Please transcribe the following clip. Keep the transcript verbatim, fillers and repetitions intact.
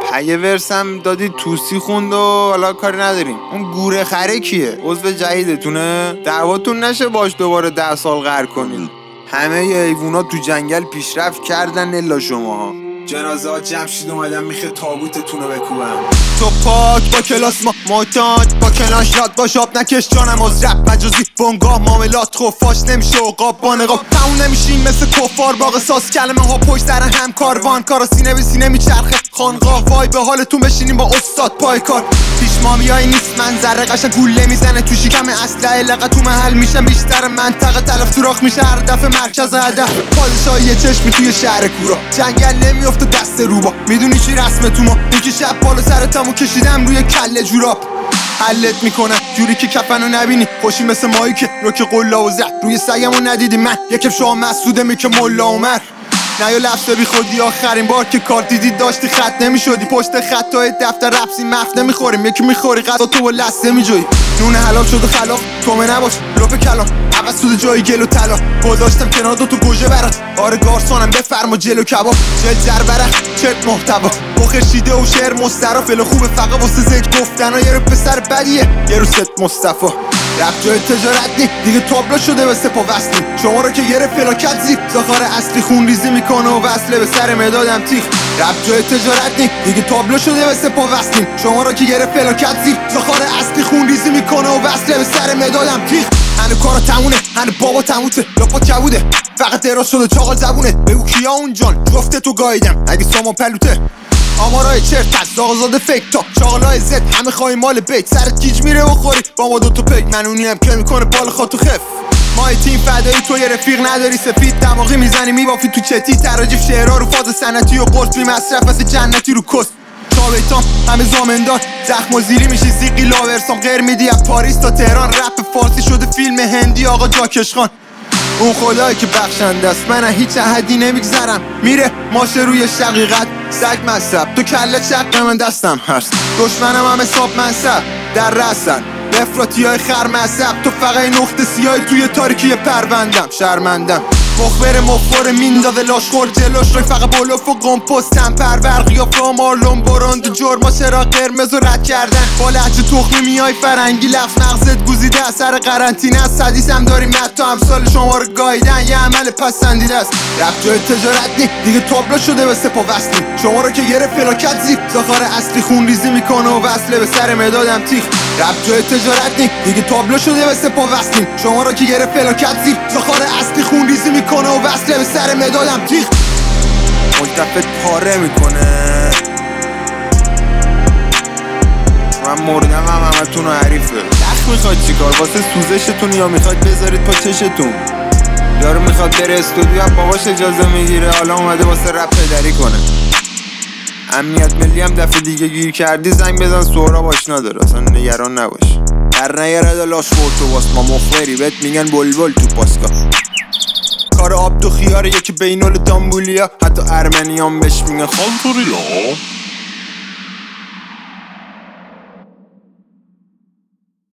یه ورسم دادی توسی خوند و حالا کاری نداریم. اون گوره خره کیه؟ عضو جدیدتونه؟ دعواتون نشه باش دوباره ده سال قهر کنید. همه ی حیوونا تو جنگل پیشرفت کردن الا شماها. جنازه ها جمع شید اومدن میخه تابوتتون رو بکوبم. تو پاک با کلاس ما ماتانت با کلاش یاد باش آب نکش جانم از رپ مجازی بنگاه معاملات خفاش نمیشه عقاب با نقاب تموم نمیشیم مثل کفار با قصاص کلمه ها پشت سر هم کاروان کارا سینه به سینه میچرخه خانقاه وای به حالتون بشینیم با استاد پای کار پیش مامیایی نیست منظره قشنگ گوله میزنه تو شکم اسلحه لقا تو محل میشم بیشتر منطقه تلف سوراخ میشه هر دفعه مرکز هدف پادشاهی چشمی توی شهر کورا جنگل نمیافته دست روبا میدونی چی رسمه تو ما یکی شب بالا سرتمو کشیدم روی کله جوراب حلت میکنم جوری که کفنو نبینی خوشی مثل مایی که رو که قلا و زد روی سگمو ندیدی من یکم شما مسعوده می که ملا عمر نه یا لفظه بی خودی آخرین بار که کار دیدی داشتی خط نمیشدی پشت خطای دفتر رپسی مفت نمیخوریم یکی میخوری غذا تو با لسته میجوی نون حلال شد و خلاف تومه نباش لپ کلام عوض سود جای گل و طلا گذاشتم کنار دو تو گوجه برات آره گارسونم بفرما جلو کباب جل جربره چت محتوا بخیر شیده و شعر مسترا فل خوبه فقط واسه زج گفتن ها یه رو پسر بدیه یه رو ست مصطفی رفت جای تجارت نی دیگه تابلو شده به سپا وصلی شما رو که یه فلاکت زیر زخار اصلی خون ریزی میکنه و وصله به سر مدادم تیخ رفت جای تجارت نی دیگه تابلو شده به سپا وصلی شما رو که یه فلاکت زیر زخار اصلی خون ریزی میکنه و وصله به سر مدادم تیخ هنو کارا تمونه هنو بابا تموته لاپا کبوده فقط دراز شده چاقال زبونه بگو کیا اون جان جفته تو گاییدم اگه سامان پلوته آمارای چرت از زاغزاده فیک تا چاقلای زد همه خواهی مال بیت سرت گیج میره و خوری با ما دوتا پیک منونی هم که میکنه بال خاطو خف مای تیم فدایی تو یه رفیق نداری سفید دماغی میزنی میبافی تو چتی تراجیف شعرها رو فاز سنتی و قرص بی مصرف مثل جنتی رو کست چابیتام همه زامندار زخم و زیری میشی زیقی لاورسام غیر میدی از پاریس تا تهران رپ فارسی شده فیلم هندی آقا جاکش خان اون خدایی که بخشنده است من هیچ احدی نمیگذرم میره ماشه روی شقیقت سگ مصب تو کله چق من دستم هست دشمنم هم حساب منصب در رسن افراطی های خرمصب تو فقط این نقطه سیاهی توی تاریکی پروندم شرمندم مخبر مخبر میندازه لاشخور جلوش روی فقط بلوف و قمپستم پرور قیافه و مارلون براند جرما چرا قرمز و رد کردن با لحجه تخمی میای فرنگی لفظ مغزت گوزیده اثر قرنطینه است حدیث هم داریم مت امثال شما رو گاییدن یه عمل پسندیده است رفت جای تجارت نی دیگه تابلو شده به سپا وصلی شما رو که یه فلاکت زیر زخار اصلی خون ریزی میکنه و وصله به سر مدادم تیخ رفت جای تجارت نی دیگه تابلو شده به سپا وصلی شما رو که یه فلاکت زیر زخار اصلی خون ریزی میکنه و وصله به سر مدادم تیخ ملتفت پاره میکنه من مردم هم همتون رو حریفه دخ میخواد چیکار واسه سوزشتون یا میخواد بذارید پا چشتون یارو میخواد بره استودیو هم باباش اجازه میگیره حالا اومده واسه رپ پدری کنه امنیت ملی هم دفعه دیگه گیر کردی زنگ بزن سهراب آشنا داره اصلا نگران نباش در نیاره لاش فورتو واس ما مخبری بهت میگن بلبل تو پاسکا کار آب تو خیاره یکی بینال دامبولیا حتی ارمنیان بهش میگن خانتوریلا